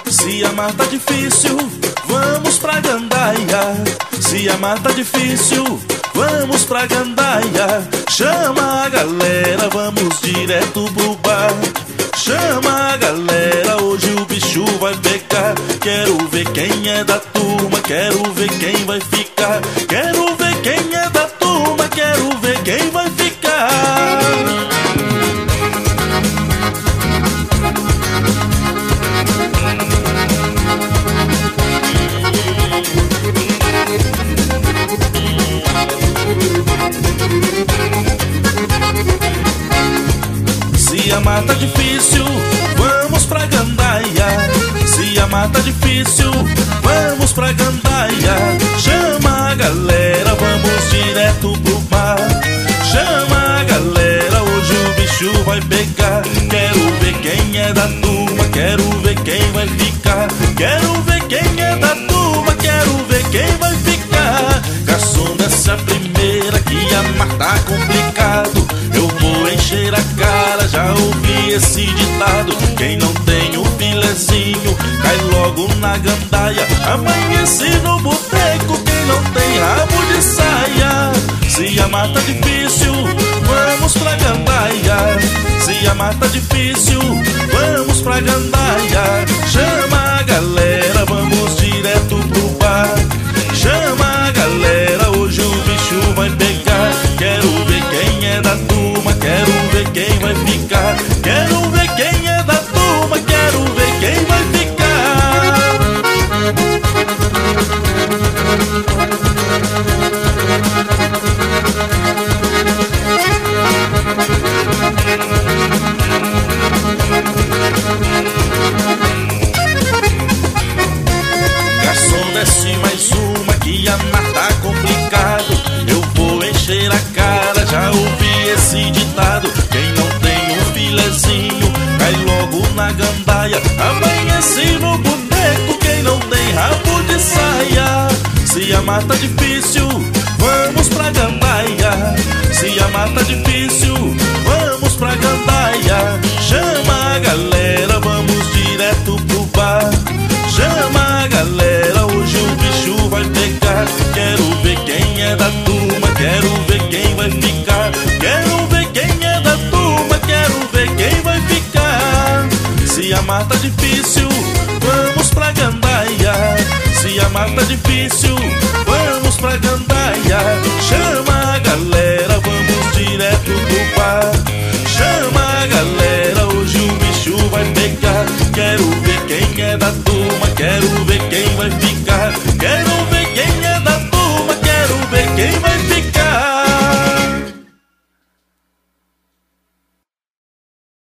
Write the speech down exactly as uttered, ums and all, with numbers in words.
Se amar tá difícil, vamos pra gandaia. Se amar tá difícil, vamos pra gandaia. Chama a galera, vamos direto pro bar. Chama a galera, hoje o bicho vai pegar. Quero ver quem é da turma, quero ver quem vai ficar. Quero ver quem é da turma, quero ver quem vai ficar. Se amar tá difícil, vamos pra gandaia. Se amar tá difícil, vamos pra gandaia. Chama a galera, vamos direto pro bar. Chama a galera, hoje o bicho vai pegar. Quero ver quem é da turma, quero ver quem vai ficar. Quero ver quem é da turma, quero ver quem vai ficar. Garçom, essa é a primeira, que amar tá complicado. Eu vou encher a cara, já ouvi esse ditado. Quem não tem um filezinho, cai logo na gandaia. Amanheci no boteco, quem não tem rabo de saia. Se amar tá difícil, vamos pra gandaia. Se amar tá difícil, vamos pra gandaia. Chama a galera, vamos direto pro bar. Chama a galera, hoje o bicho vai pegar. Quero ver quem é da turma, quero ver quem vai ficar. Quero ver quem é da turma, quero ver quem vai ficar. Garçom, desce mais uma, que amar tá complicado. Eu vou encher a cara, já ouvi esse ditado. Quem não tem um filezinho, cai logo na gandaia. Amanheci no boteco, quem não tem rabo de saia. Se amar tá difícil, vamos pra gandaia. Se amar tá difícil, vamos pra gandaia. Chama a galera, vamos direto pro bar. Chama a galera, hoje o bicho vai pegar. Quero ver quem é da turma, quero ver quem vai ficar. Quero ver quem é da turma, quero ver quem vai ficar. Se amar tá difícil, vamos pra gandaia. Se amar tá difícil, vamos pra gandaia. Chama a galera, vamos direto pro bar. Chama a galera, hoje o bicho vai pegar. Quero ver quem é da turma, quero ver